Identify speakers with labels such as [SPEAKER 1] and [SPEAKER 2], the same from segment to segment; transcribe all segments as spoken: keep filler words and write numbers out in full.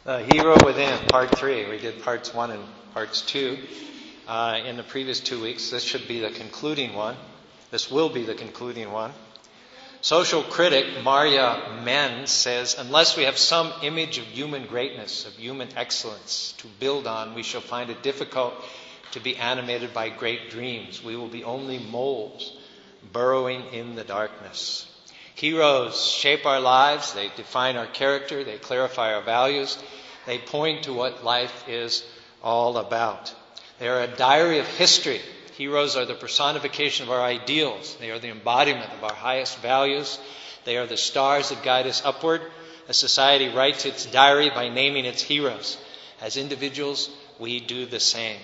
[SPEAKER 1] The Hero Within, Part three. We did Parts one and Parts two uh, in the previous two weeks. This should be the concluding one. This will be the concluding one. Social critic Maria Menz says, unless we have some image of human greatness, of human excellence to build on, we shall find it difficult to be animated by great dreams. We will be only moles burrowing in the darkness. Heroes shape our lives. They define our character. They clarify our values. They point to what life is all about. They are a diary of history. Heroes are the personification of our ideals. They are the embodiment of our highest values. They are the stars that guide us upward. A society writes its diary by naming its heroes. As individuals, we do the same.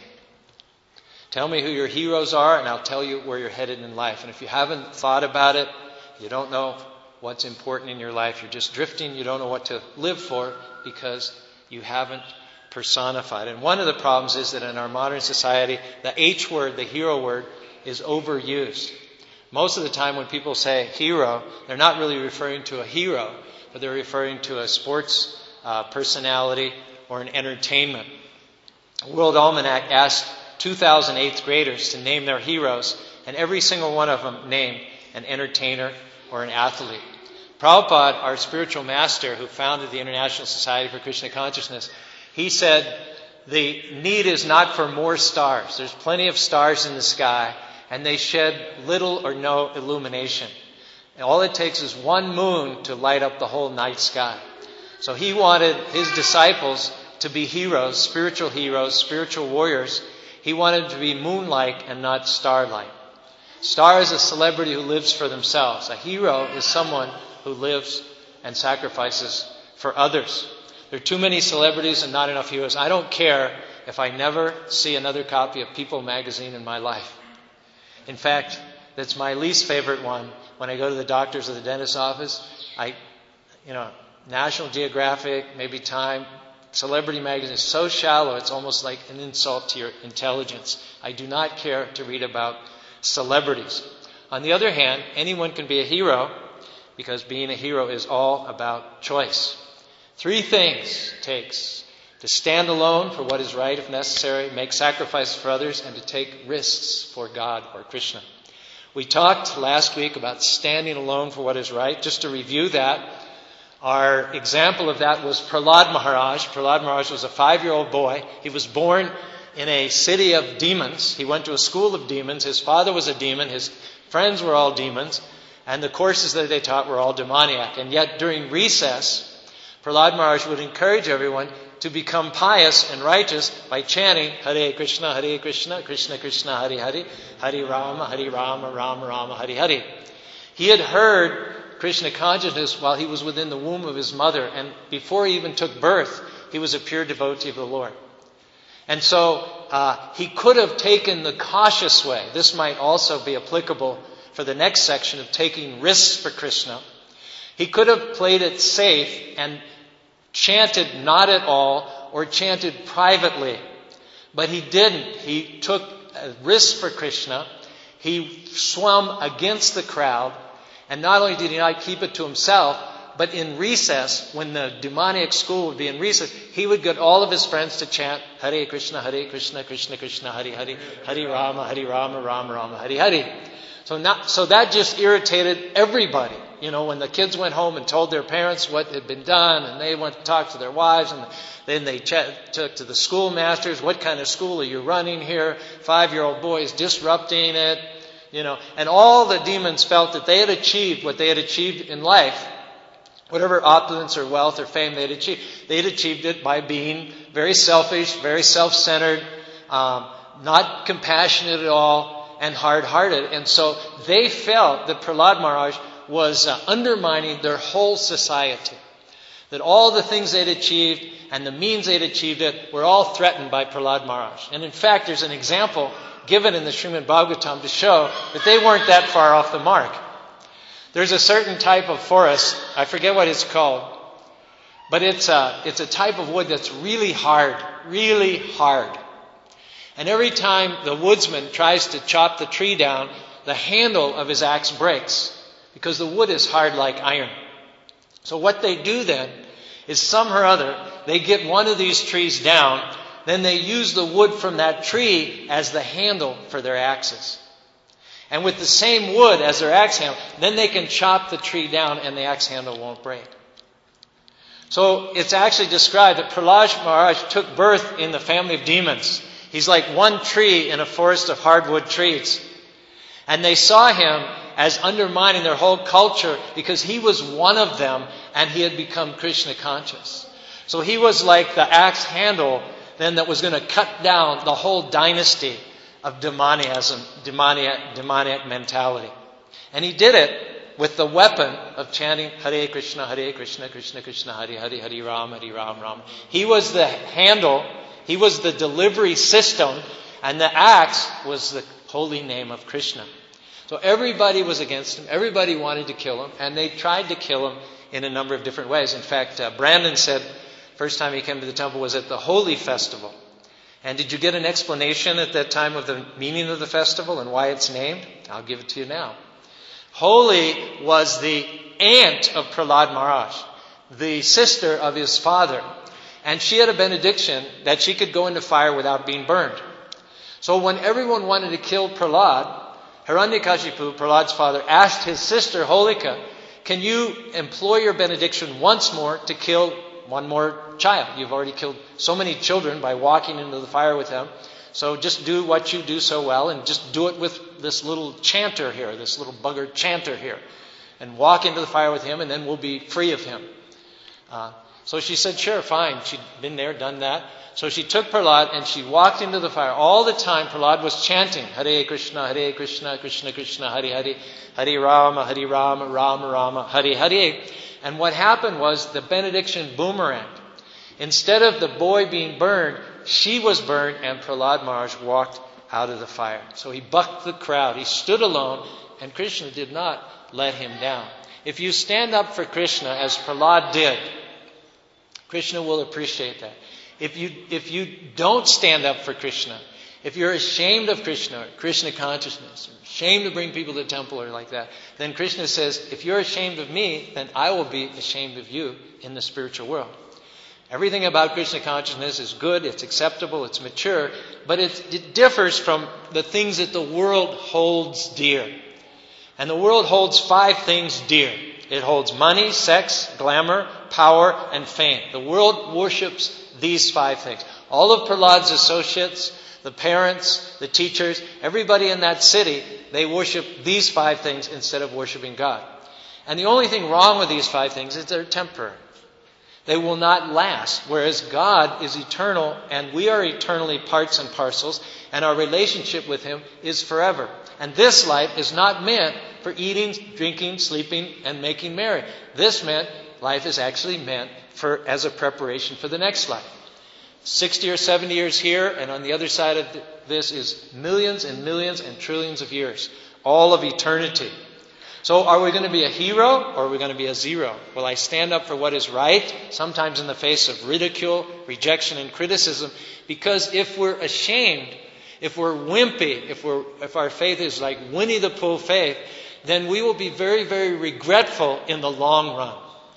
[SPEAKER 1] Tell me who your heroes are, and I'll tell you where you're headed in life. And if you haven't thought about it, you don't know what's important in your life, you're just drifting, you don't know what to live for because you haven't personified. And one of the problems is that in our modern society, the H word, the hero word, is overused. Most of the time when people say hero, they're not really referring to a hero, but they're referring to a sports uh, personality or an entertainment. World Almanac asked two thousand eighth graders to name their heroes, and every single one of them named an entertainer or an athlete. Prabhupada, our spiritual master who founded the International Society for Krishna Consciousness, he said, the need is not for more stars. There's plenty of stars in the sky, and they shed little or no illumination. And all it takes is one moon to light up the whole night sky. So he wanted his disciples to be heroes, spiritual heroes, spiritual warriors. He wanted to be moonlight and not starlight. Star is a celebrity who lives for themselves. A hero is someone who lives and sacrifices for others. There are too many celebrities and not enough heroes. I don't care if I never see another copy of People magazine in my life. In fact, that's my least favorite one. When I go to the doctor's or the dentist's office, I, you know, National Geographic, maybe Time, Celebrity magazine is so shallow, it's almost like an insult to your intelligence. I do not care to read about celebrities. On the other hand, anyone can be a hero because being a hero is all about choice. Three things it takes: to stand alone for what is right if necessary, make sacrifices for others, and to take risks for God or Krishna. We talked last week about standing alone for what is right. Just to review that, our example of that was Prahlad Maharaj. Prahlad Maharaj was a five-year-old boy. He was born in a city of demons. He went to a school of demons. His father was a demon. His friends were all demons. And the courses that they taught were all demoniac. And yet during recess, Prahlad Maharaj would encourage everyone to become pious and righteous by chanting Hare Krishna, Hare Krishna, Krishna Krishna, Hare Hare, Hare Rama, Hare Rama, Rama Rama, Hare Hare. He had heard Krishna consciousness while he was within the womb of his mother, and before he even took birth, he was a pure devotee of the Lord. And so uh, he could have taken the cautious way. This might also be applicable for the next section of taking risks for Krishna. He could have played it safe and chanted not at all or chanted privately. But he didn't. He took a risk for Krishna. He swam against the crowd. And not only did he not keep it to himself, but in recess, when the demoniac school would be in recess, he would get all of his friends to chant Hare Krishna, Hare Krishna, Krishna Krishna, Hare Hare, Hare Rama, Hare Rama, Rama Rama, Hare Hare. So, not, so that just irritated everybody. You know, when the kids went home and told their parents what had been done, and they went to talk to their wives, and then they ch- took to the schoolmasters, what kind of school are you running here? Five-year-old boys disrupting it. You know, and all the demons felt that they had achieved what they had achieved in life. Whatever opulence or wealth or fame they had achieved, they had achieved it by being very selfish, very self-centered, um, not compassionate at all, and hard-hearted. And so they felt that Prahlad Maharaj was uh, undermining their whole society. That all the things they'd achieved and the means they'd achieved it were all threatened by Prahlad Maharaj. And in fact, there's an example given in the Srimad Bhagavatam to show that they weren't that far off the mark. There's a certain type of forest, I forget what it's called, but it's a, it's a type of wood that's really hard, really hard. And every time the woodsman tries to chop the tree down, the handle of his axe breaks because the wood is hard like iron. So what they do then is somehow or other, they get one of these trees down, then they use the wood from that tree as the handle for their axes. And with the same wood as their axe handle, then they can chop the tree down and the axe handle won't break. So it's actually described that Prahlad Maharaj took birth in the family of demons. He's like one tree in a forest of hardwood trees. And they saw him as undermining their whole culture because he was one of them and he had become Krishna conscious. So he was like the axe handle then that was going to cut down the whole dynasty of demoniacism, demoniac, demoniac mentality. And he did it with the weapon of chanting Hare Krishna, Hare Krishna, Krishna Krishna, Hare Hare, Hare Ram, Hare Ram, Ram. He was the handle, he was the delivery system, and the axe was the holy name of Krishna. So everybody was against him, everybody wanted to kill him, and they tried to kill him in a number of different ways. In fact, uh, Brandon said first time he came to the temple was at the Holy Festival. And did you get an explanation at that time of the meaning of the festival and why it's named? I'll give it to you now. Holy was the aunt of Prahlad Maharaj, the sister of his father. And she had a benediction that she could go into fire without being burned. So when everyone wanted to kill Prahlad, Hiranyakashipu, Prahlad's father, asked his sister Holika, can you employ your benediction once more to kill one more child? You've already killed so many children by walking into the fire with them. So just do what you do so well and just do it with this little chanter here, this little bugger chanter here. And walk into the fire with him and then we'll be free of him. Uh, so she said, sure, fine. She'd been there, done that. So she took Prahlad and she walked into the fire. All the time Prahlad was chanting, Hare Krishna, Hare Krishna, Krishna Krishna, Hare Hare, Hare Rama, Hare Rama, Rama Rama, Hare Hare. And what happened was the benediction boomeranged. Instead of the boy being burned, she was burned and Prahlad Maharaj walked out of the fire. So he bucked the crowd. He stood alone and Krishna did not let him down. If you stand up for Krishna as Prahlad did, Krishna will appreciate that. If you, if you don't stand up for Krishna, if you're ashamed of Krishna, Krishna consciousness, or ashamed to bring people to the temple or like that, then Krishna says, if you're ashamed of me, then I will be ashamed of you in the spiritual world. Everything about Krishna consciousness is good, it's acceptable, it's mature, but it, it differs from the things that the world holds dear. And the world holds five things dear. It holds money, sex, glamour, power, and fame. The world worships these five things. All of Prahlad's associates, the parents, the teachers, everybody in that city, they worship these five things instead of worshiping God. And the only thing wrong with these five things is they're temporary. They will not last, whereas God is eternal and we are eternally parts and parcels, and our relationship with Him is forever. And this life is not meant for eating, drinking, sleeping, and making merry. This meant life is actually meant for as a preparation for the next life. sixty or seventy years here, and on the other side of this is millions and millions and trillions of years, all of eternity. So are we going to be a hero or are we going to be a zero? Will I stand up for what is right, sometimes in the face of ridicule, rejection, and criticism? Because if we're ashamed, if we're wimpy, if we're if our faith is like Winnie the Pooh faith, then we will be very, very regretful in the long run.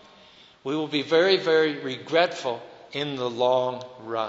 [SPEAKER 1] We will be very, very regretful in the long run.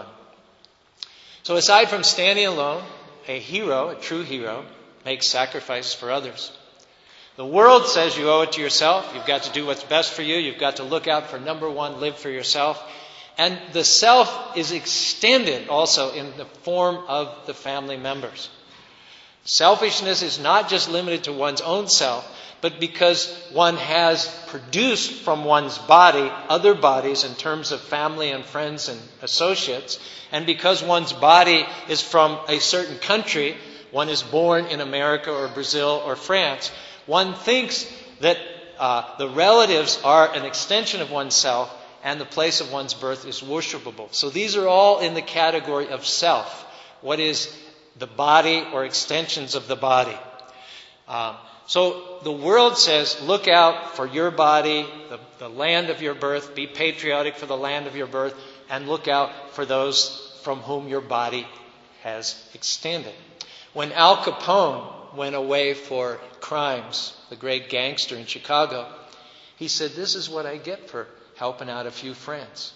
[SPEAKER 1] So aside from standing alone, a hero, a true hero, makes sacrifices for others. The world says you owe it to yourself. You've got to do what's best for you. You've got to look out for number one, live for yourself. And the self is extended also in the form of the family members. Selfishness is not just limited to one's own self, but because one has produced from one's body other bodies in terms of family and friends and associates, and because one's body is from a certain country, one is born in America or Brazil or France, one thinks that uh, the relatives are an extension of oneself and the place of one's birth is worshipable. So these are all in the category of self. What is the body or extensions of the body? Uh, so the world says, look out for your body, the, the land of your birth, be patriotic for the land of your birth, and look out for those from whom your body has extended. When Al Capone went away for crimes, the great gangster in Chicago, he said, this is what I get for helping out a few friends.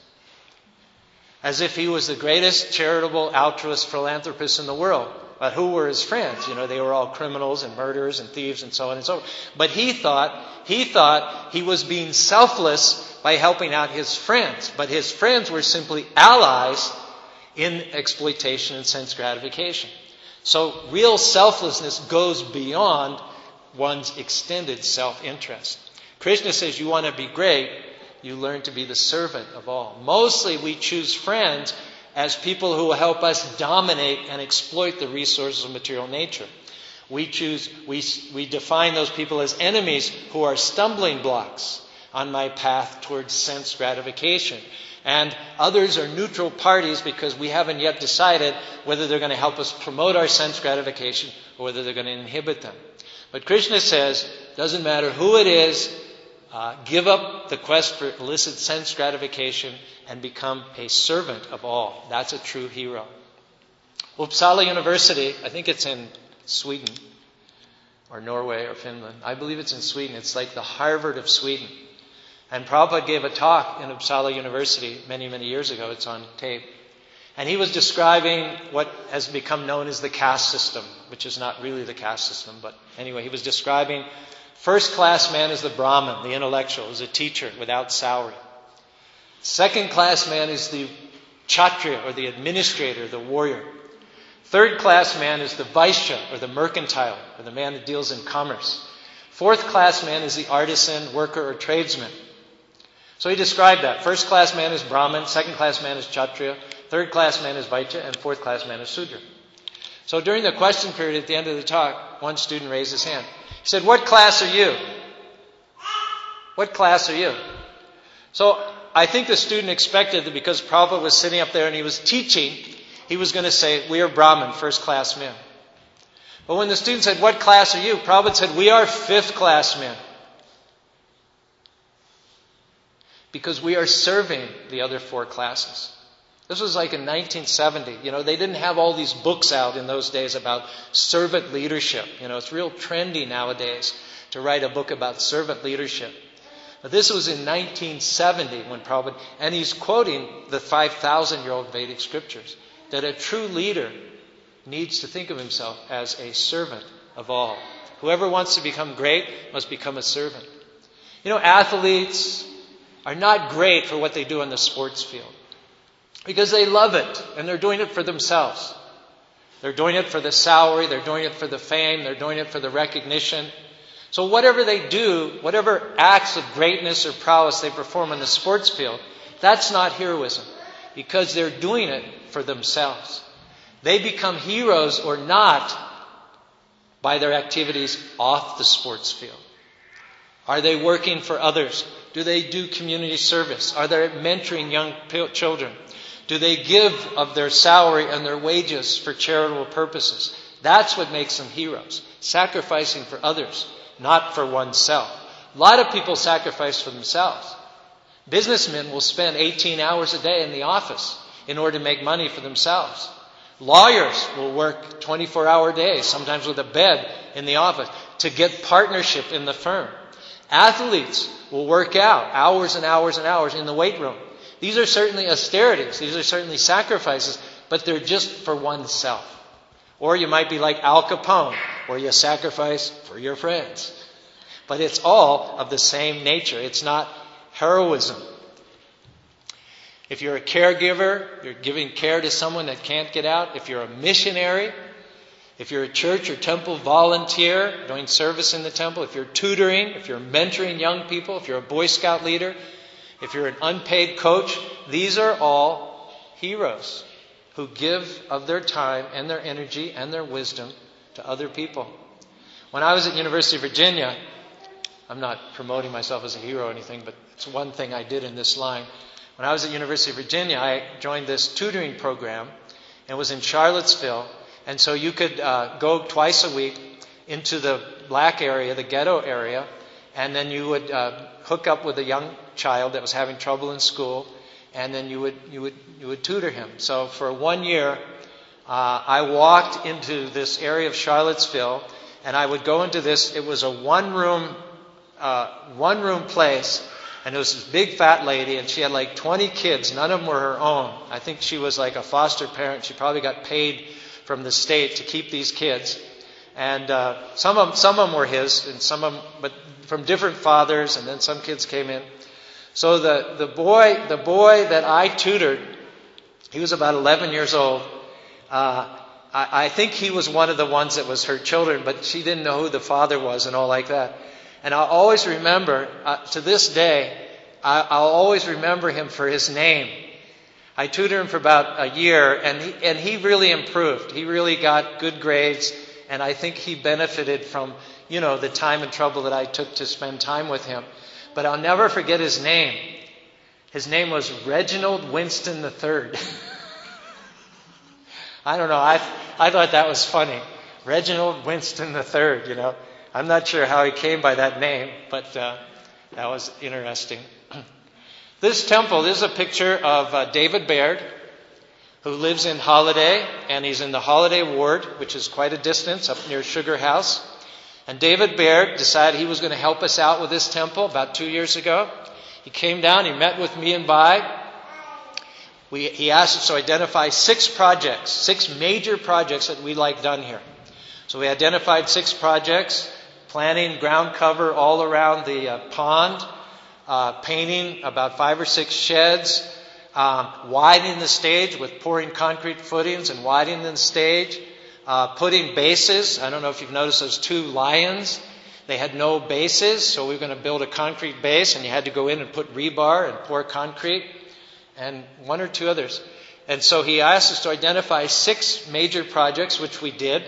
[SPEAKER 1] As if he was the greatest charitable altruist philanthropist in the world. But who were his friends? You know, they were all criminals and murderers and thieves and so on and so forth. But he thought, he thought he was being selfless by helping out his friends. But his friends were simply allies in exploitation and sense gratification. So real selflessness goes beyond one's extended self-interest. Krishna says you want to be great, you learn to be the servant of all. Mostly we choose friends as people who will help us dominate and exploit the resources of material nature. We choose, we, we define those people as enemies who are stumbling blocks on my path towards sense gratification. And others are neutral parties because we haven't yet decided whether they're going to help us promote our sense gratification or whether they're going to inhibit them. But Krishna says, doesn't matter who it is, uh, give up the quest for illicit sense gratification and become a servant of all. That's a true hero. Uppsala University, I think it's in Sweden or Norway or Finland. I believe it's in Sweden. It's like the Harvard of Sweden. And Prabhupada gave a talk in Uppsala University many, many years ago. It's on tape. And he was describing what has become known as the caste system, which is not really the caste system. But anyway, he was describing first class man is the Brahmin, the intellectual, is a teacher without salary. Second class man is the Kshatriya, or the administrator, the warrior. Third class man is the Vaishya, or the mercantile, or the man that deals in commerce. Fourth class man is the artisan, worker, or tradesman. So he described that. First class man is Brahmin, second class man is Kshatriya, third class man is Vaishya, and fourth class man is Sudra. So during the question period at the end of the talk, one student raised his hand. He said, "What class are you? What class are you?" So I think the student expected that because Prabhupada was sitting up there and he was teaching, he was going to say, "We are Brahmin, first class men." But when the student said, "What class are you?" Prabhupada said, "We are fifth class men." Because we are serving the other four classes. This was like in nineteen seventy. You know, they didn't have all these books out in those days about servant leadership. You know, it's real trendy nowadays to write a book about servant leadership. But this was in nineteen seventy when Prabhupada, and he's quoting the five thousand year old Vedic scriptures, that a true leader needs to think of himself as a servant of all. Whoever wants to become great must become a servant. You know, athletes are not great for what they do on the sports field because they love it and they're doing it for themselves. They're doing it for the salary, they're doing it for the fame, they're doing it for the recognition. So whatever they do, whatever acts of greatness or prowess they perform on the sports field, that's not heroism because they're doing it for themselves. They become heroes or not by their activities off the sports field. Are they working for others? Do they do community service? Are they mentoring young children? Do they give of their salary and their wages for charitable purposes? That's what makes them heroes. Sacrificing for others, not for oneself. A lot of people sacrifice for themselves. Businessmen will spend eighteen hours a day in the office in order to make money for themselves. Lawyers will work twenty-four hour days, sometimes with a bed in the office, to get partnership in the firm. Athletes will work out hours and hours and hours in the weight room. These are certainly austerities. These are certainly sacrifices, but they're just for oneself. Or you might be like Al Capone, where you sacrifice for your friends. But it's all of the same nature. It's not heroism. If you're a caregiver, you're giving care to someone that can't get out. If you're a missionary, if you're a church or temple volunteer doing service in the temple, if you're tutoring, if you're mentoring young people, if you're a Boy Scout leader, if you're an unpaid coach, these are all heroes who give of their time and their energy and their wisdom to other people. When I was at University of Virginia, I'm not promoting myself as a hero or anything, but it's one thing I did in this line. When I was at University of Virginia, I joined this tutoring program and was in Charlottesville. And so you could uh, go twice a week into the black area, the ghetto area, and then you would uh, hook up with a young child that was having trouble in school, and then you would you would you would tutor him. So for one year, uh, I walked into this area of Charlottesville, and I would go into this. It was a one room uh, one room place And there was this big fat lady, and she had like twenty kids. None of them were her own. I think she was like a foster parent. She probably got paid from the state to keep these kids. And uh, some of them, some of them were his, and some of them, but from different fathers. And then some kids came in. So the the boy the boy that I tutored, he was about eleven years old. Uh, I, I think he was one of the ones that was her children, but she didn't know who the father was and all like that. And I'll always remember, uh, to this day, I, I'll always remember him for his name. I tutored him for about a year, and he, and he really improved. He really got good grades, and I think he benefited from, you know, the time and trouble that I took to spend time with him. But I'll never forget his name. His name was Reginald Winston the third. I don't know. I I thought that was funny. Reginald Winston the third, you know. I'm not sure how he came by that name, but uh, that was interesting. This temple, this is a picture of uh, David Baird, who lives in Holiday, and he's in the Holiday Ward, which is quite a distance up near Sugar House. And David Baird decided he was going to help us out with this temple about two years ago. He came down, he met with me and Vi. We, he asked us to identify six projects, six major projects that we'd like done here. So we identified six projects: planting ground cover all around the uh, pond, uh, painting about five or six sheds, um, widening the stage with pouring concrete footings and widening the stage, uh, putting bases. I don't know if you've noticed those two lions. They had no bases, so we were going to build a concrete base, and you had to go in and put rebar and pour concrete, and one or two others. And so he asked us to identify six major projects, which we did.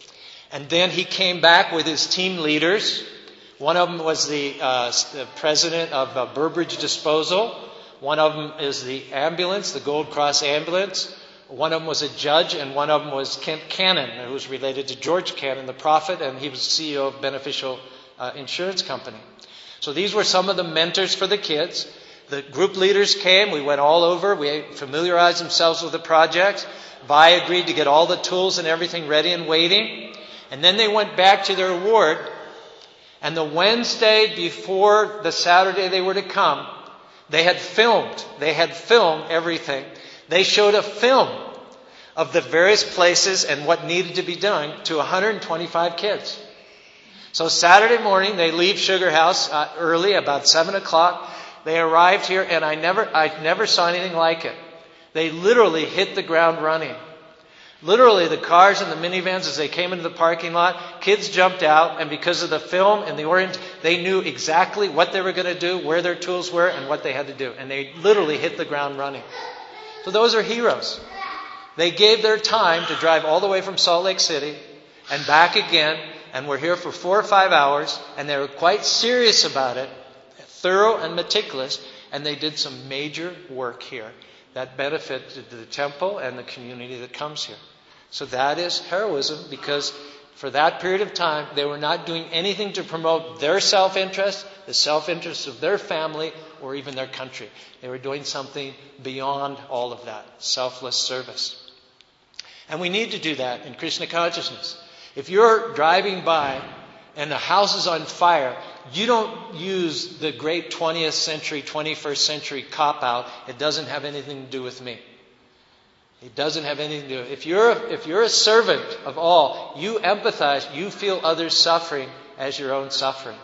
[SPEAKER 1] And then he came back with his team leaders. One of them was the, uh, the president of uh, Burbridge Disposal. One of them is the ambulance, the Gold Cross ambulance. One of them was a judge, and one of them was Kent Cannon, who was related to George Cannon, the prophet, and he was C E O of Beneficial uh, Insurance Company. So these were some of the mentors for the kids. The group leaders came. We went all over. We familiarized themselves with the projects. Vi agreed to get all the tools and everything ready and waiting. And then they went back to their ward. And the Wednesday before the Saturday they were to come, they had filmed. They had filmed everything. They showed a film of the various places and what needed to be done to one hundred twenty-five kids. So Saturday morning, they leave Sugar House uh, early, about seven o'clock. They arrived here, and I never, I never saw anything like it. They literally hit the ground running. Literally, the cars and the minivans, as they came into the parking lot, kids jumped out, and because of the film and the orient, they knew exactly what they were going to do, where their tools were, and what they had to do. And they literally hit the ground running. So those are heroes. They gave their time to drive all the way from Salt Lake City and back again, and were here for four or five hours, and they were quite serious about it, thorough and meticulous, and they did some major work here that benefited the temple and the community that comes here. So that is heroism, because for that period of time, they were not doing anything to promote their self-interest, the self-interest of their family, or even their country. They were doing something beyond all of that, selfless service. And we need to do that in Krishna consciousness. If you're driving by and the house is on fire, you don't use the great twentieth century, twenty-first century cop-out, it doesn't have anything to do with me. It doesn't have anything to do with it. If you're, if you're a servant of all, you empathize, you feel others suffering as your own suffering.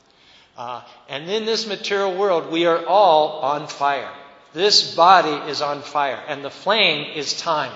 [SPEAKER 1] Uh, and in this material world, we are all on fire. This body is on fire, and the flame is time.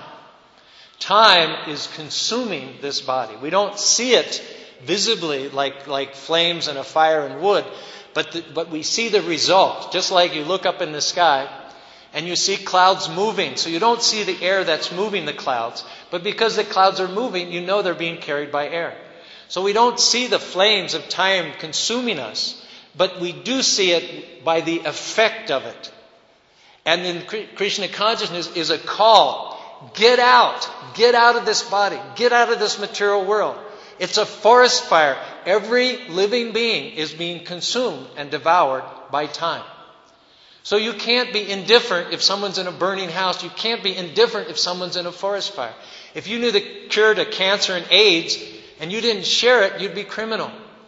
[SPEAKER 1] Time is consuming this body. We don't see it visibly like, like flames and a fire and wood, but, the, but we see the result. Just like you look up in the sky and you see clouds moving. So you don't see the air that's moving the clouds, but because the clouds are moving, you know they're being carried by air. So we don't see the flames of time consuming us, but we do see it by the effect of it. And then Krishna consciousness is a call. Get out. Get out of this body. Get out of this material world. It's a forest fire. Every living being is being consumed and devoured by time. So you can't be indifferent if someone's in a burning house. You can't be indifferent if someone's in a forest fire. If you knew the cure to cancer and AIDS and you didn't share it, you'd be criminal.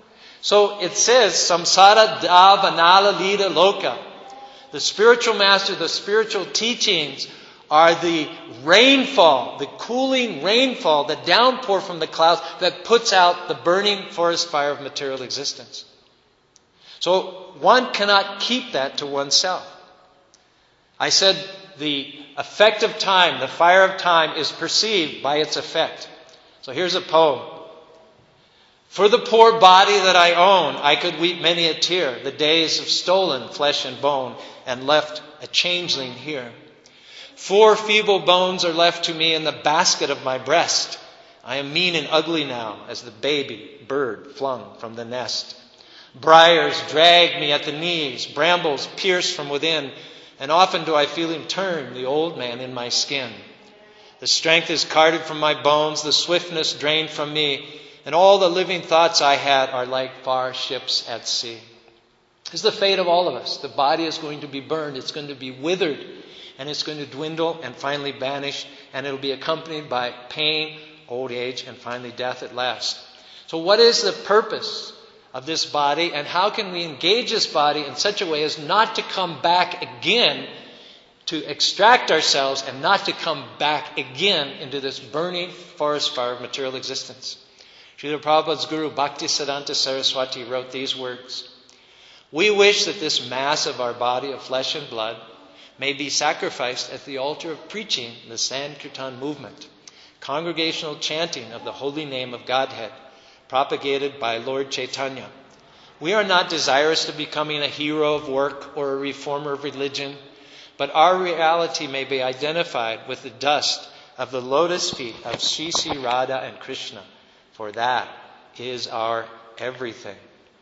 [SPEAKER 1] So it says, samsara davanala lida loka. The spiritual master, the spiritual teachings are the rainfall, the cooling rainfall, the downpour from the clouds that puts out the burning forest fire of material existence. So one cannot keep that to oneself. I said the effect of time, the fire of time, is perceived by its effect. So here's a poem. For the poor body that I own, I could weep many a tear, the days of stolen flesh and bone, and left a changeling here. Four feeble bones are left to me in the basket of my breast. I am mean and ugly now as the baby bird flung from the nest. Briars drag me at the knees, brambles pierce from within, and often do I feel him turn, the old man in my skin. The strength is carted from my bones, the swiftness drained from me, and all the living thoughts I had are like far ships at sea. This is the fate of all of us. The body is going to be burned, it's going to be withered, and it's going to dwindle and finally vanish, and it'll be accompanied by pain, old age, and finally death at last. So what is the purpose of this body, and how can we engage this body in such a way as not to come back again, to extract ourselves and not to come back again into this burning forest fire of material existence? Srila Prabhupada's Guru Bhaktisiddhanta Saraswati wrote these words. We wish that this mass of our body of flesh and blood may be sacrificed at the altar of preaching the Sankirtan movement, congregational chanting of the holy name of Godhead, propagated by Lord Chaitanya. We are not desirous of becoming a hero of work or a reformer of religion, but our reality may be identified with the dust of the lotus feet of Sri Sri Radha and Krishna, for that is our everything.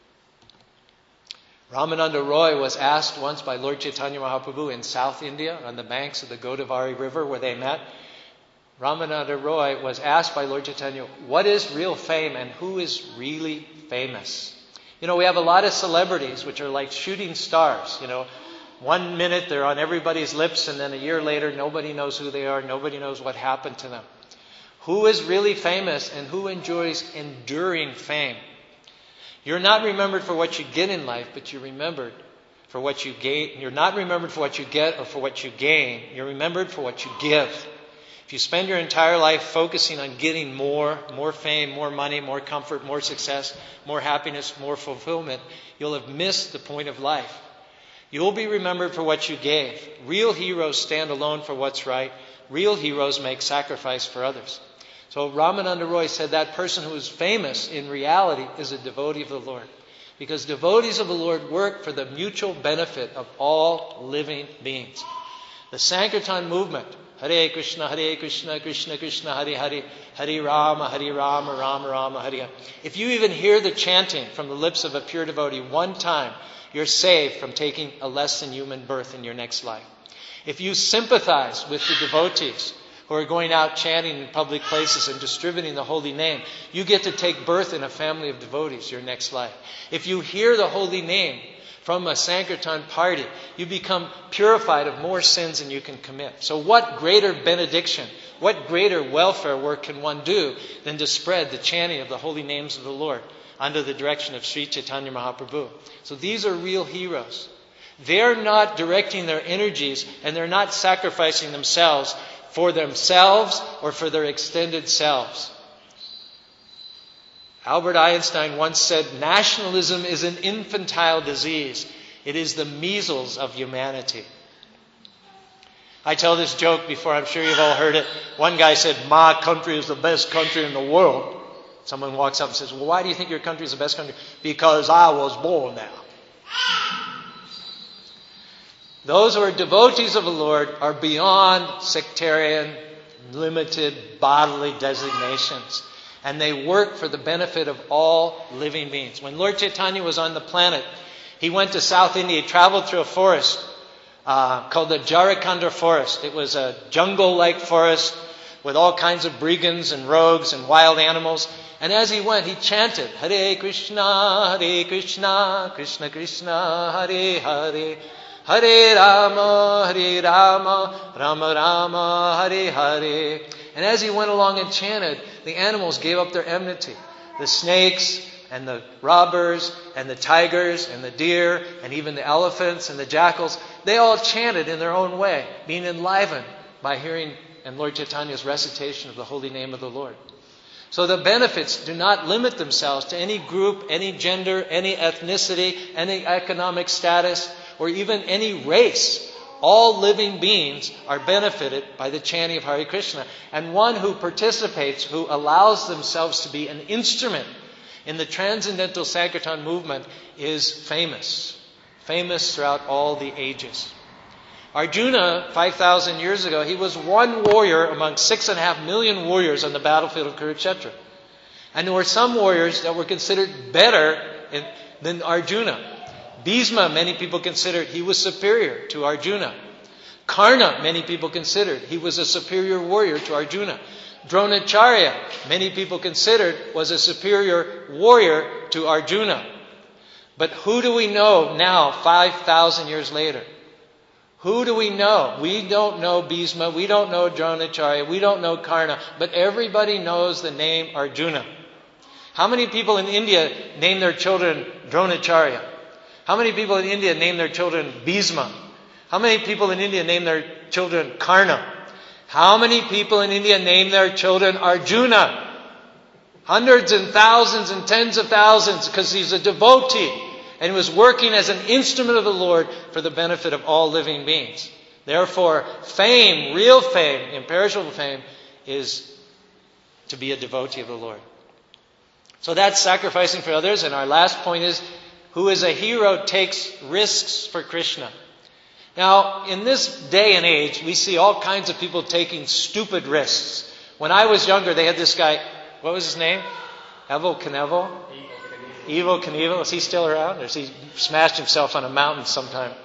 [SPEAKER 1] Ramananda Roy was asked once by Lord Chaitanya Mahaprabhu in South India on the banks of the Godavari River where they met. Ramananda Roy was asked by Lord Chaitanya, what is real fame and who is really famous? You know, we have a lot of celebrities which are like shooting stars. You know, one minute they're on everybody's lips and then a year later nobody knows who they are, nobody knows what happened to them. Who is really famous and who enjoys enduring fame? You're not remembered for what you get in life, but you're remembered for what you gain. You're not remembered for what you get or for what you gain. You're remembered for what you give. If you spend your entire life focusing on getting more, more fame, more money, more comfort, more success, more happiness, more fulfillment, you'll have missed the point of life. You'll be remembered for what you gave. Real heroes stand alone for what's right. Real heroes make sacrifice for others. So Ramananda Roy said that person who is famous in reality is a devotee of the Lord. Because devotees of the Lord work for the mutual benefit of all living beings. The Sankirtan movement, Hare Krishna, Hare Krishna, Krishna Krishna, Hare Hare, Hare Rama, Hare Rama, Rama Rama, Hare Hare. If you even hear the chanting from the lips of a pure devotee one time, you're saved from taking a less than human birth in your next life. If you sympathize with the devotees who are going out chanting in public places and distributing the holy name, you get to take birth in a family of devotees your next life. If you hear the holy name from a Sankirtan party, you become purified of more sins than you can commit. So what greater benediction, what greater welfare work can one do than to spread the chanting of the holy names of the Lord under the direction of Sri Chaitanya Mahaprabhu? So these are real heroes. They're not directing their energies and they're not sacrificing themselves for themselves or for their extended selves. Albert Einstein once said, nationalism is an infantile disease. It is the measles of humanity. I tell this joke before, I'm sure you've all heard it. One guy said, my country is the best country in the world. Someone walks up and says, well, why do you think your country is the best country? Because I was born there. Those who are devotees of the Lord are beyond sectarian, limited bodily designations. And they work for the benefit of all living beings. When Lord Chaitanya was on the planet, he went to South India. He traveled through a forest uh, called the Jharkhand forest. It was a jungle-like forest with all kinds of brigands and rogues and wild animals. And as he went, he chanted, Hare Krishna, Hare Krishna, Krishna Krishna, Hare Hare, Hare Rama, Hare Rama, Rama Rama, Hare Hare. And as he went along and chanted, the animals gave up their enmity. The snakes and the robbers and the tigers and the deer and even the elephants and the jackals, they all chanted in their own way, being enlivened by hearing and Lord Chaitanya's recitation of the holy name of the Lord. So the benefits do not limit themselves to any group, any gender, any ethnicity, any economic status, or even any race. All living beings are benefited by the chanting of Hare Krishna. And one who participates, who allows themselves to be an instrument in the Transcendental Sankirtan movement is famous. Famous throughout all the ages. Arjuna, five thousand years ago, he was one warrior among six and a half million warriors on the battlefield of Kurukshetra. And there were some warriors that were considered better in, than Arjuna. Bhisma, many people considered he was superior to Arjuna. Karna, many people considered he was a superior warrior to Arjuna. Dronacharya, many people considered was a superior warrior to Arjuna. But who do we know now, five thousand years later? Who do we know? We don't know Bhisma, we don't know Dronacharya, we don't know Karna, but everybody knows the name Arjuna. How many people in India name their children Dronacharya? How many people in India name their children Bhisma? How many people in India name their children Karna? How many people in India name their children Arjuna? Hundreds and thousands and tens of thousands, because he's a devotee and he was working as an instrument of the Lord for the benefit of all living beings. Therefore, fame, real fame, imperishable fame, is to be a devotee of the Lord. So that's sacrificing for others. And our last point is, who is a hero takes risks for Krishna. Now, in this day and age, we see all kinds of people taking stupid risks. When I was younger, they had this guy, what was his name? Evel Knievel? Evel Knievel. Is he still around? Or has he smashed himself on a mountain sometime?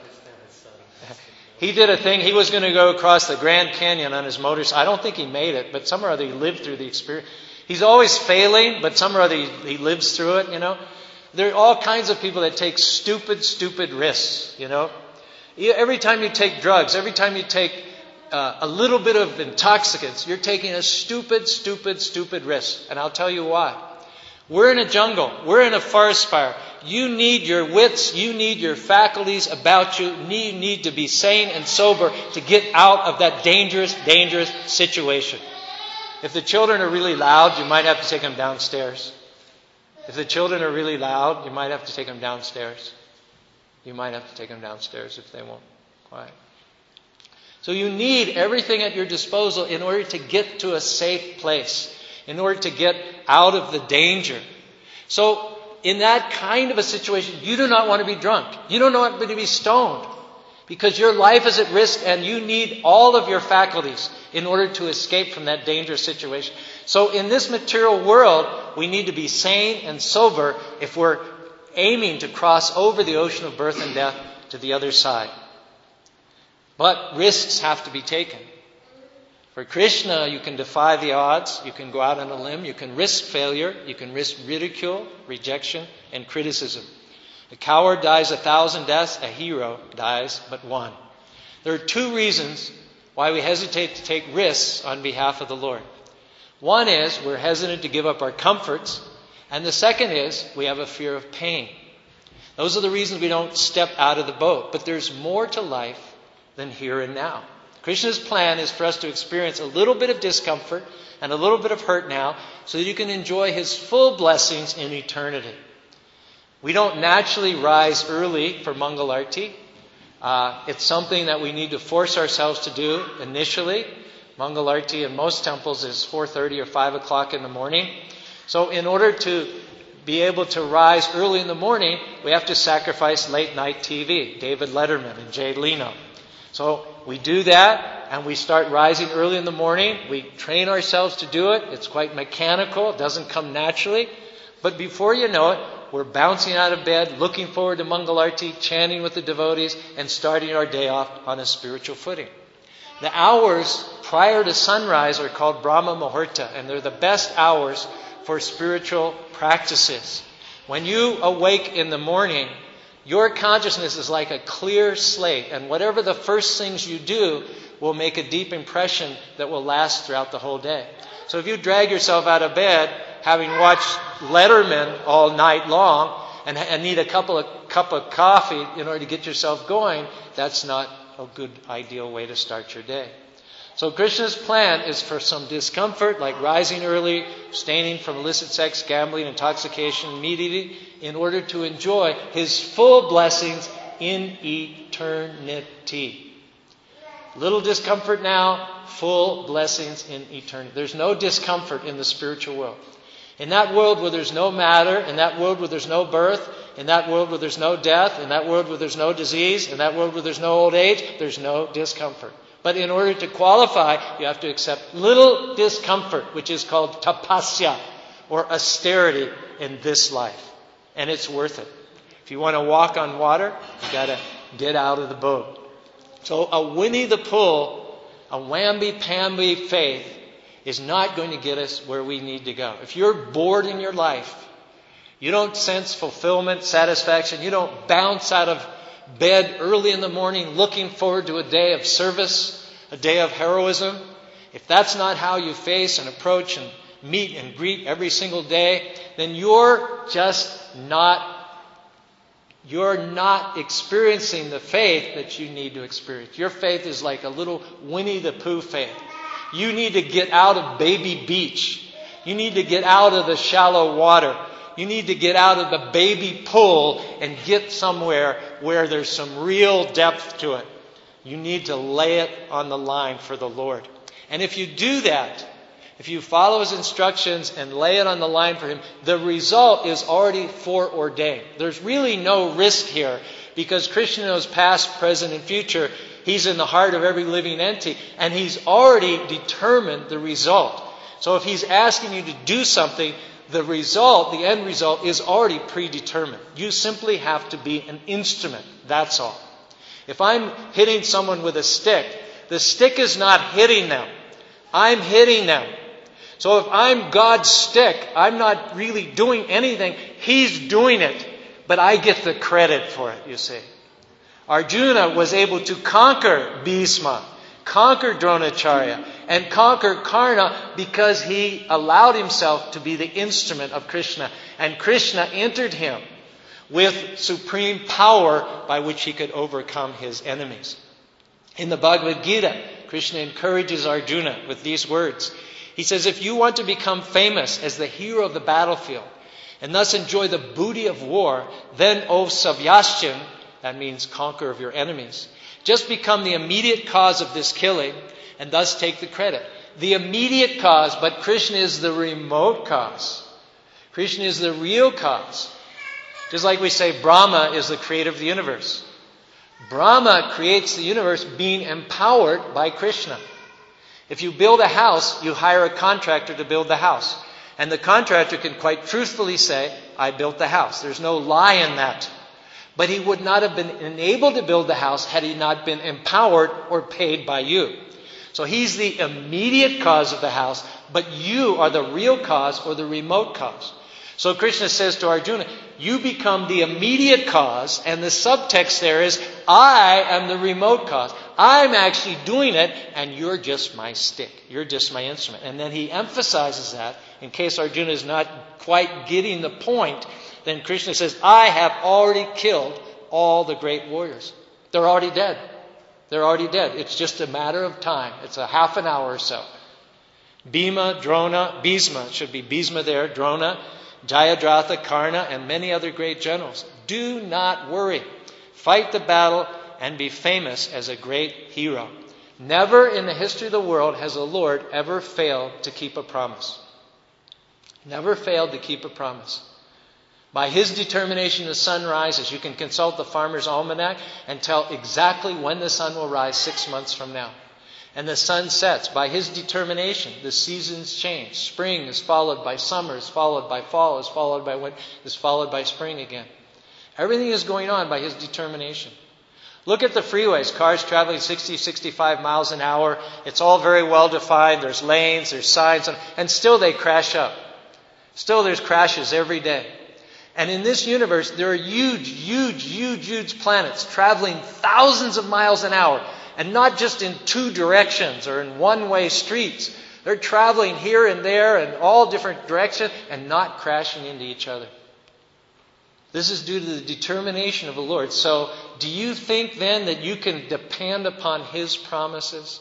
[SPEAKER 1] He did a thing. He was going to go across the Grand Canyon on his motorcycle. I don't think he made it, but somehow or other he lived through the experience. He's always failing, but somehow or other he, he lives through it, you know. There are all kinds of people that take stupid, stupid risks, you know. Every time you take drugs, every time you take uh, a little bit of intoxicants, you're taking a stupid, stupid, stupid risk. And I'll tell you why. We're in a jungle. We're in a forest fire. You need your wits, you need your faculties about you. You need to be sane and sober to get out of that dangerous, dangerous situation. If the children are really loud, you might have to take them downstairs. If the children are really loud, you might have to take them downstairs. You might have to take them downstairs if they won't quiet. So you need everything at your disposal in order to get to a safe place, in order to get out of the danger. So in that kind of a situation, you do not want to be drunk. You don't want to be stoned, because your life is at risk and you need all of your faculties in order to escape from that dangerous situation. So in this material world, we need to be sane and sober if we're aiming to cross over the ocean of birth and death to the other side. But risks have to be taken. For Krishna, you can defy the odds, you can go out on a limb, you can risk failure, you can risk ridicule, rejection, and criticism. A coward dies a thousand deaths, a hero dies but one. There are two reasons why we hesitate to take risks on behalf of the Lord. One is we're hesitant to give up our comforts, and the second is we have a fear of pain. Those are the reasons we don't step out of the boat. But there's more to life than here and now. Krishna's plan is for us to experience a little bit of discomfort and a little bit of hurt now so that you can enjoy His full blessings in eternity. We don't naturally rise early for Mangal Arti. Uh, it's something that we need to force ourselves to do initially. Mangal Arti in most temples is four thirty or five o'clock in the morning. So in order to be able to rise early in the morning, we have to sacrifice late night T V, David Letterman and Jay Leno. So we do that and we start rising early in the morning. We train ourselves to do it. It's quite mechanical. It doesn't come naturally. But before you know it, we're bouncing out of bed, looking forward to Mangal Arti, chanting with the devotees, and starting our day off on a spiritual footing. The hours prior to sunrise are called Brahma Muhurta, and they're the best hours for spiritual practices. When you awake in the morning, your consciousness is like a clear slate, and whatever the first things you do will make a deep impression that will last throughout the whole day. So if you drag yourself out of bed having watched Letterman all night long and, and need a couple of cup of coffee in order to get yourself going, that's not a good ideal way to start your day. So Krishna's plan is for some discomfort, like rising early, abstaining from illicit sex, gambling, intoxication immediately, in order to enjoy his full blessings in eternity. Little discomfort now, full blessings in eternity. There's no discomfort in the spiritual world. In that world where there's no matter, in that world where there's no birth, in that world where there's no death, in that world where there's no disease, in that world where there's no old age, there's no discomfort. But in order to qualify, you have to accept little discomfort, which is called tapasya, or austerity in this life. And it's worth it. If you want to walk on water, you got to get out of the boat. So a Winnie the Pooh, a whamby-pamby faith is not going to get us where we need to go. If you're bored in your life, you don't sense fulfillment, satisfaction, you don't bounce out of bed early in the morning looking forward to a day of service, a day of heroism, if that's not how you face and approach and meet and greet every single day, then you're just not You're not experiencing the faith that you need to experience. Your faith is like a little Winnie the Pooh faith. You need to get out of baby beach. You need to get out of the shallow water. You need to get out of the baby pool and get somewhere where there's some real depth to it. You need to lay it on the line for the Lord. And if you do that, if you follow his instructions and lay it on the line for him, the result is already foreordained. There's really no risk here because Krishna knows past, present, and future. He's in the heart of every living entity, and he's already determined the result. So if he's asking you to do something, the result, the end result, is already predetermined. You simply have to be an instrument. That's all. If I'm hitting someone with a stick, the stick is not hitting them. I'm hitting them. So if I'm God's stick, I'm not really doing anything. He's doing it. But I get the credit for it, you see. Arjuna was able to conquer Bhisma, conquer Dronacharya, and conquer Karna because he allowed himself to be the instrument of Krishna. And Krishna entered him with supreme power by which he could overcome his enemies. In the Bhagavad Gita, Krishna encourages Arjuna with these words. He says, if you want to become famous as the hero of the battlefield and thus enjoy the booty of war, then, O Savyastin, that means conqueror of your enemies, just become the immediate cause of this killing and thus take the credit. The immediate cause, but Krishna is the remote cause. Krishna is the real cause. Just like we say Brahma is the creator of the universe. Brahma creates the universe being empowered by Krishna. If you build a house, you hire a contractor to build the house. And the contractor can quite truthfully say, I built the house. There's no lie in that. But he would not have been enabled to build the house had he not been empowered or paid by you. So he's the immediate cause of the house, but you are the real cause or the remote cause. So Krishna says to Arjuna, you become the immediate cause, and the subtext there is, I am the remote cause. I'm actually doing it, and you're just my stick. You're just my instrument. And then he emphasizes that, in case Arjuna is not quite getting the point, then Krishna says, I have already killed all the great warriors. They're already dead. They're already dead. It's just a matter of time. It's a half an hour or so. Bhima, Drona, Bhisma, should be Bhisma there, Drona, Jayadratha, Karna, and many other great generals. Do not worry. Fight the battle and be famous as a great hero. Never in the history of the world has the Lord ever failed to keep a promise. Never failed to keep a promise. By his determination, the sun rises. You can consult the Farmer's Almanac and tell exactly when the sun will rise six months from now. And the sun sets. By his determination, the seasons change. Spring is followed by summer, is followed by fall, is followed by winter, is followed by spring again. Everything is going on by his determination. Look at the freeways. Cars traveling sixty, sixty-five miles an hour. It's all very well defined. There's lanes, there's signs, and still they crash up. Still there's crashes every day. And in this universe, there are huge, huge, huge, huge planets traveling thousands of miles an hour. And not just in two directions or in one-way streets, They're traveling here and there in all different directions and not crashing into each other. This is due to the determination of the Lord. So, do you think then that you can depend upon His promises?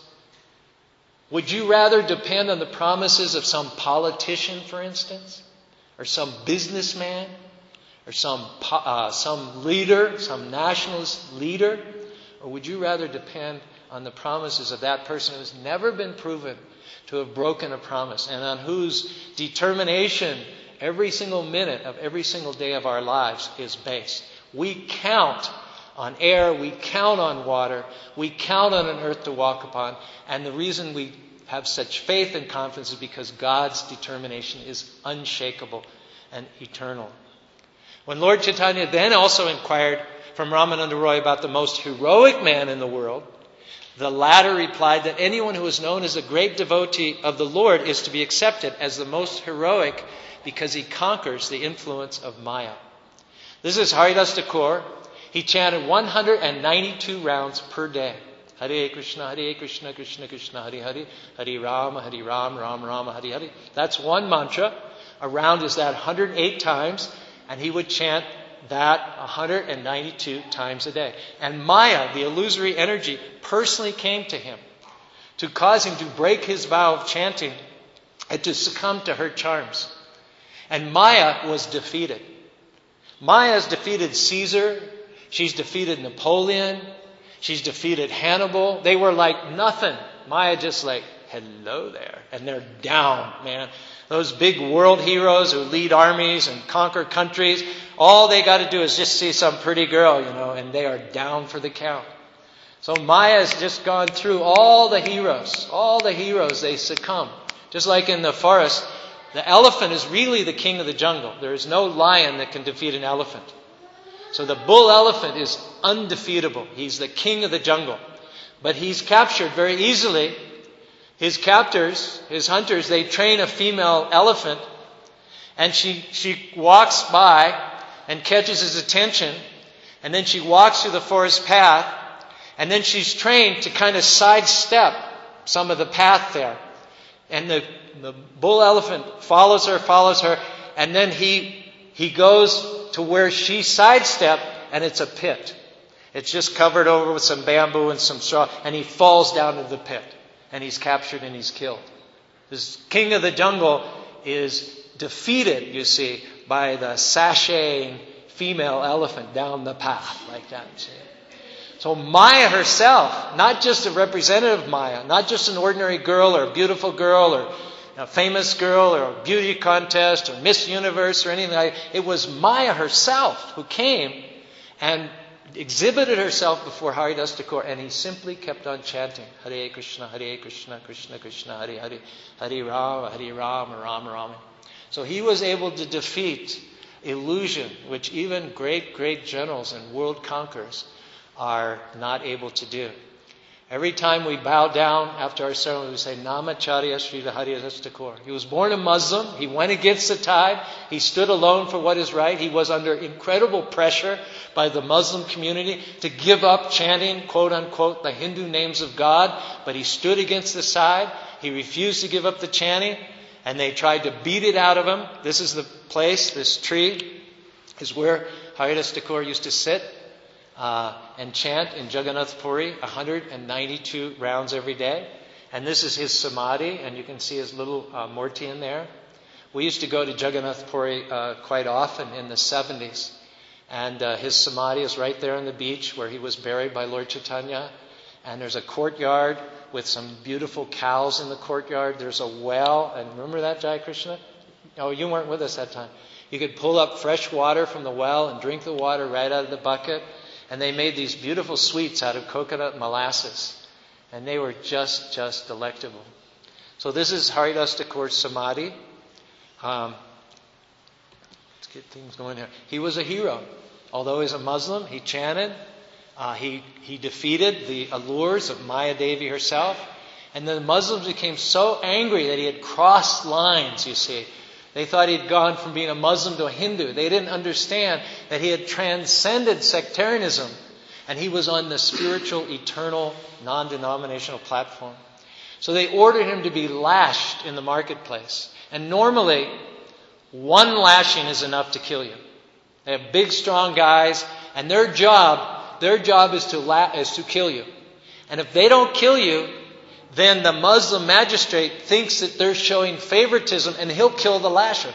[SPEAKER 1] Would you rather depend on the promises of some politician, for instance? Or some businessman? Or some, uh, some leader, some nationalist leader? Or would you rather depend on the promises of that person who has never been proven to have broken a promise and on whose determination every single minute of every single day of our lives is based? We count on air, we count on water, we count on an earth to walk upon, and the reason we have such faith and confidence is because God's determination is unshakable and eternal. When Lord Chaitanya then also inquired from Ramananda Roy about the most heroic man in the world, the latter replied that anyone who is known as a great devotee of the Lord is to be accepted as the most heroic because he conquers the influence of Maya. This is Haridas Thakur. He chanted one hundred ninety-two rounds per day. Hare Krishna, Hare Krishna, Krishna Krishna, Hare Hare, Hare Rama, Hare Rama, Rama Rama, Hare Hare. That's one mantra. A round is that one hundred eight times, and he would chant that one hundred ninety-two times a day. And Maya, the illusory energy, personally came to him to cause him to break his vow of chanting and to succumb to her charms. And Maya was defeated. Maya has defeated Caesar. She's defeated Napoleon. She's defeated Hannibal. They were like nothing. Maya just like, hello there. And they're down, man. Those big world heroes who lead armies and conquer countries, all they got to do is just see some pretty girl, you know, and they are down for the count. So Maya has just gone through all the heroes. All the heroes, they succumb. Just like in the forest, the elephant is really the king of the jungle. There is no lion that can defeat an elephant. So the bull elephant is undefeatable. He's the king of the jungle. But he's captured very easily. His captors, his hunters, they train a female elephant, and she, she walks by and catches his attention, and then she walks through the forest path, and then she's trained to kind of sidestep some of the path there. And the, the bull elephant follows her, follows her, and then he he goes to where she sidestepped, and it's a pit. It's just covered over with some bamboo and some straw, and he falls down into the pit. And he's captured and he's killed. This king of the jungle is defeated, you see, by the sashaying female elephant down the path like that. You see. So Maya herself, not just a representative of Maya, not just an ordinary girl or a beautiful girl or a famous girl or a beauty contest or Miss Universe or anything like that. It was Maya herself who came and exhibited herself before Haridas Thakur, and he simply kept on chanting Hare Krishna, Hare Krishna, Krishna Krishna, Hare Hare, Hare Rama, Hare Rama, Rama Rama. So he was able to defeat illusion, which even great, great generals and world conquerors are not able to do. Every time we bow down after our ceremony, we say, Namacharya Srila Haridas Thakur. He was born a Muslim. He went against the tide. He stood alone for what is right. He was under incredible pressure by the Muslim community to give up chanting, quote unquote, the Hindu names of God. But he stood against the side. He refused to give up the chanting. And they tried to beat it out of him. This is the place, this tree, is where Haridas Thakur used to sit. Uh, and chant in Jagannath Puri one hundred ninety-two rounds every day. And this is his samadhi, and you can see his little uh, murti in there. We used to go to Jagannath Puri uh, quite often in the seventies. And uh, his samadhi is right there on the beach where he was buried by Lord Chaitanya. And there's a courtyard with some beautiful cows in the courtyard. There's a well. And remember that, Jai Krishna? Oh, you weren't with us that time. You could pull up fresh water from the well and drink the water right out of the bucket. And they made these beautiful sweets out of coconut molasses. And they were just, just delectable. So this is Haridas Thakur's samadhi. Um, let's get things going here. He was a hero. Although he's a Muslim, he chanted. Uh, he, he defeated the allures of Maya Devi herself. And the Muslims became so angry that he had crossed lines, you see. They thought he'd gone from being a Muslim to a Hindu. They didn't understand that he had transcended sectarianism and he was on the spiritual, eternal, non-denominational platform. So they ordered him to be lashed in the marketplace. And normally, one lashing is enough to kill you. They have big, strong guys, and their job, their job is to la- is to kill you. And if they don't kill you, then the Muslim magistrate thinks that they're showing favoritism, and he'll kill the lasher.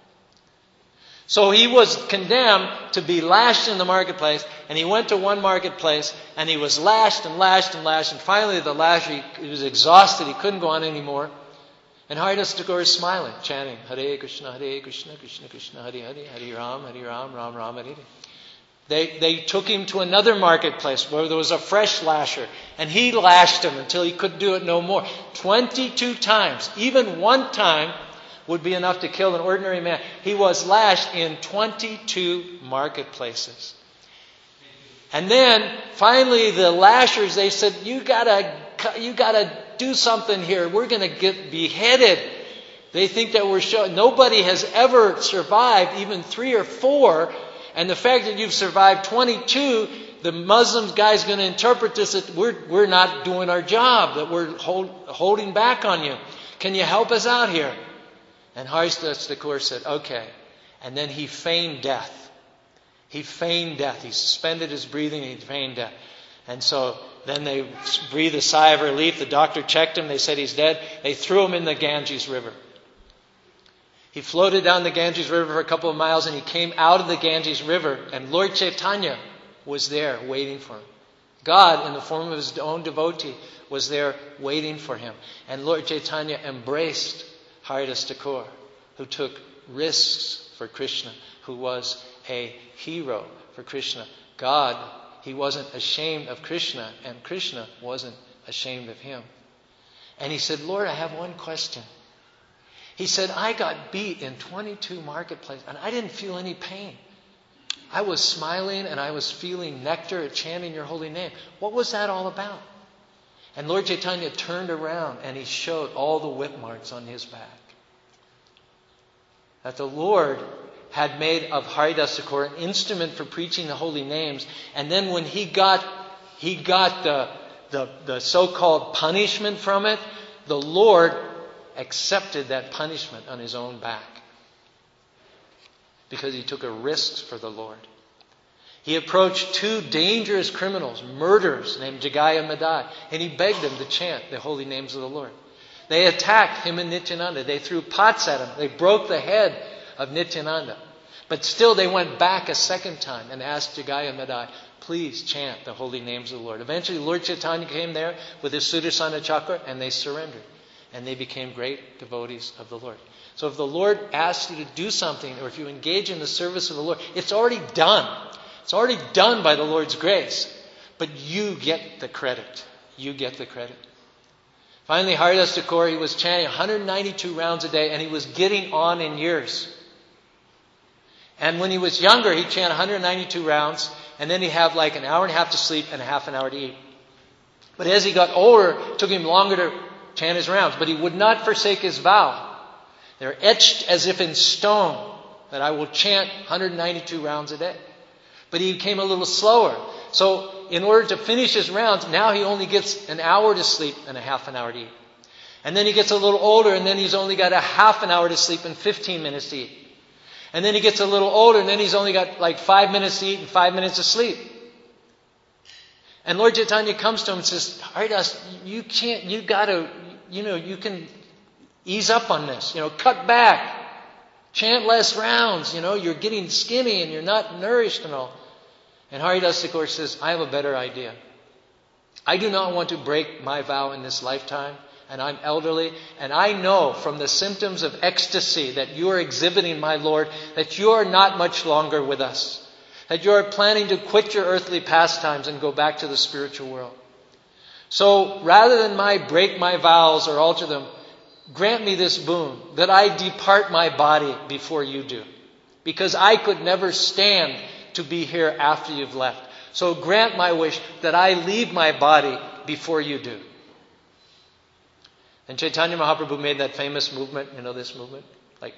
[SPEAKER 1] So he was condemned to be lashed in the marketplace, and he went to one marketplace, and he was lashed and lashed and lashed, and finally the lasher, he was exhausted, he couldn't go on anymore. And Haridas Thakur is smiling, chanting, Hare Krishna, Hare Krishna, Krishna Krishna, Hare Hare, Hare Ram, Hare Ram, Ram Ram, Hare Hare. They, they took him to another marketplace where there was a fresh lasher, and he lashed him until he could do it no more. twenty-two times, even one time, would be enough to kill an ordinary man. He was lashed in twenty-two marketplaces. And then finally the lashers, they said, you gotta, you gotta do something here. We're gonna get beheaded. They think that we're showing, nobody has ever survived even three or four. And the fact that you've survived twenty-two, the Muslim guy's going to interpret this that we're, we're not doing our job, that we're hold, holding back on you. Can you help us out here? And Haridas Thakur said, okay. And then he feigned death. He feigned death. He suspended his breathing and he feigned death. And so then they breathed a sigh of relief. The doctor checked him. They said he's dead. They threw him in the Ganges River. He floated down the Ganges River for a couple of miles, and he came out of the Ganges River, and Lord Chaitanya was there waiting for him. God, in the form of his own devotee, was there waiting for him. And Lord Chaitanya embraced Haridas Thakur, who took risks for Krishna, who was a hero for Krishna. God, he wasn't ashamed of Krishna, and Krishna wasn't ashamed of him. And he said, Lord, I have one question. He said, I got beat in twenty-two marketplaces, and I didn't feel any pain. I was smiling, and I was feeling nectar at chanting your holy name. What was that all about? And Lord Chaitanya turned around, and he showed all the whip marks on his back. That the Lord had made of Haridas Thakur an instrument for preaching the holy names. And then when he got he got the, the, the so-called punishment from it, the Lord accepted that punishment on his own back. Because he took a risk for the Lord. He approached two dangerous criminals, murderers, named Jagai and Madai, and he begged them to chant the holy names of the Lord. They attacked him and Nityananda. They threw pots at him. They broke the head of Nityananda. But still they went back a second time and asked Jagai and Madai, please chant the holy names of the Lord. Eventually Lord Chaitanya came there with his Sudarsana Chakra, and they surrendered. And they became great devotees of the Lord. So if the Lord asks you to do something, or if you engage in the service of the Lord, it's already done. It's already done by the Lord's grace. But you get the credit. You get the credit. Finally, Haridas Thakur, he was chanting one hundred ninety-two rounds a day, and he was getting on in years. And when he was younger, he'd chant one hundred ninety-two rounds, and then he'd have like an hour and a half to sleep and a half an hour to eat. But as he got older, it took him longer to chant his rounds, but he would not forsake his vow. They're etched as if in stone that I will chant one hundred ninety-two rounds a day. But he became a little slower. So in order to finish his rounds, now he only gets an hour to sleep and a half an hour to eat. And then he gets a little older, and then he's only got a half an hour to sleep and fifteen minutes to eat. And then he gets a little older, and then he's only got like five minutes to eat and five minutes to sleep. And Lord Chaitanya comes to him and says, Haridas, you can't, you gotta, you know, you can ease up on this. You know, cut back. Chant less rounds. You know, you're getting skinny and you're not nourished and all. And Haridas Thakur says, I have a better idea. I do not want to break my vow in this lifetime. And I'm elderly. And I know from the symptoms of ecstasy that you are exhibiting, my Lord, that you are not much longer with us. That you are planning to quit your earthly pastimes and go back to the spiritual world. So rather than my break my vows or alter them, grant me this boon, that I depart my body before you do. Because I could never stand to be here after you've left. So grant my wish that I leave my body before you do. And Chaitanya Mahaprabhu made that famous movement, you know this movement? Like,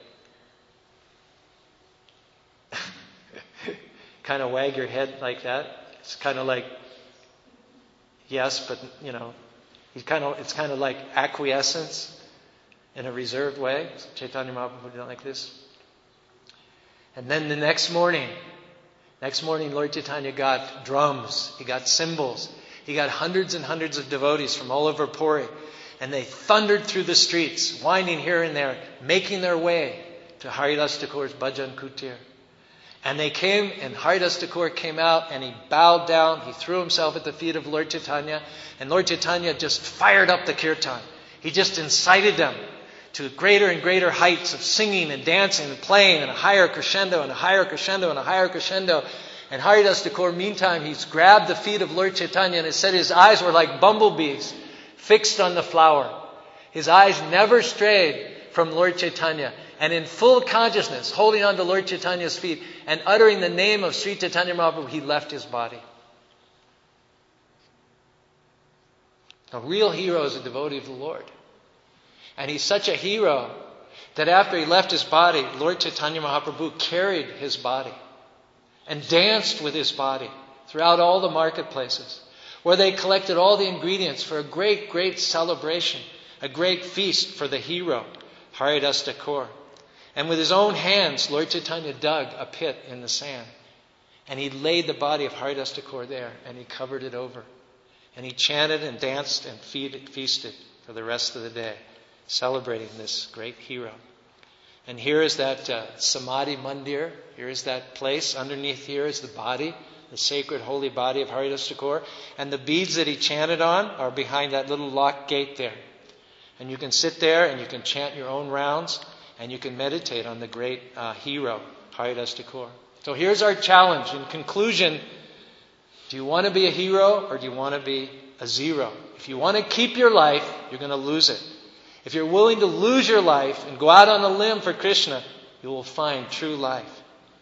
[SPEAKER 1] kind of wag your head like that. It's kind of like, yes, but, you know, He's kind of, it's kind of like acquiescence in a reserved way. So Chaitanya Mahaprabhu did it like this. And then the next morning, next morning Lord Chaitanya got drums, he got cymbals, he got hundreds and hundreds of devotees from all over Puri. And they thundered through the streets, winding here and there, making their way to Haridas Thakur's Bhajan Kutir. And they came, and Haridas Thakur came out, and he bowed down, he threw himself at the feet of Lord Chaitanya, and Lord Chaitanya just fired up the kirtan. He just incited them to greater and greater heights of singing and dancing and playing, and a higher crescendo, and a higher crescendo, and a higher crescendo. And Haridas Thakur, meantime, he's grabbed the feet of Lord Chaitanya, and it said his eyes were like bumblebees, fixed on the flower. His eyes never strayed from Lord Chaitanya. And in full consciousness, holding on to Lord Chaitanya's feet and uttering the name of Sri Chaitanya Mahaprabhu, he left his body. A real hero is a devotee of the Lord. And he's such a hero that after he left his body, Lord Chaitanya Mahaprabhu carried his body and danced with his body throughout all the marketplaces, where they collected all the ingredients for a great, great celebration, a great feast for the hero, Haridas Thakur. And with his own hands, Lord Chaitanya dug a pit in the sand. And he laid the body of Haridas Thakur there, and he covered it over. And he chanted and danced and feed, feasted for the rest of the day, celebrating this great hero. And here is that uh, Samadhi Mandir. Here is that place. Underneath here is the body, the sacred holy body of Haridas Thakur. And the beads that he chanted on are behind that little locked gate there. And you can sit there and you can chant your own rounds and you can meditate on the great uh, hero, Haridas Thakur. So here's our challenge. In conclusion, do you want to be a hero or do you want to be a zero? If you want to keep your life, you're going to lose it. If you're willing to lose your life and go out on a limb for Krishna, you will find true life.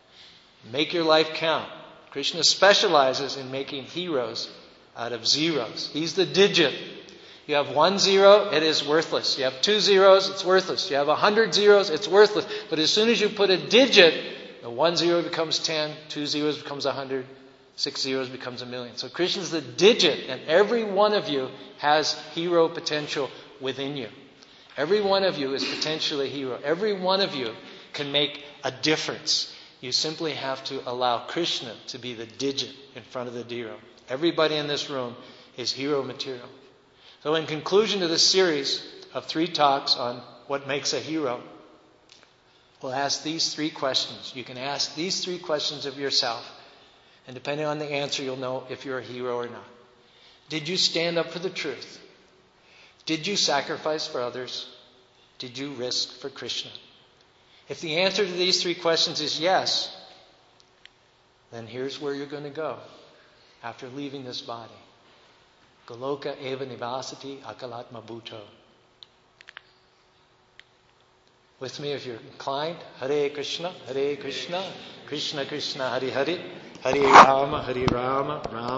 [SPEAKER 1] Make your life count. Krishna specializes in making heroes out of zeros. He's the digit. You have one zero, it is worthless. You have two zeros, it's worthless. You have a hundred zeros, it's worthless. But as soon as you put a digit, the one zero becomes ten, two zeros becomes a hundred, six zeros becomes a million. So Krishna's the digit, and every one of you has hero potential within you. Every one of you is potentially a hero. Every one of you can make a difference. You simply have to allow Krishna to be the digit in front of the zero. Everybody in this room is hero material. So in conclusion to this series of three talks on what makes a hero, we'll ask these three questions. You can ask these three questions of yourself. And depending on the answer, you'll know if you're a hero or not. Did you stand up for the truth? Did you sacrifice for others? Did you risk for Krishna? If the answer to these three questions is yes, then here's where you're going to go after leaving this body. Goloka eva nivasati akalatma bhuto. With me if you're inclined. Hare Krishna, Hare Krishna, Krishna Krishna, Hare Hare, Hare Rama, Hare Rama, Rama.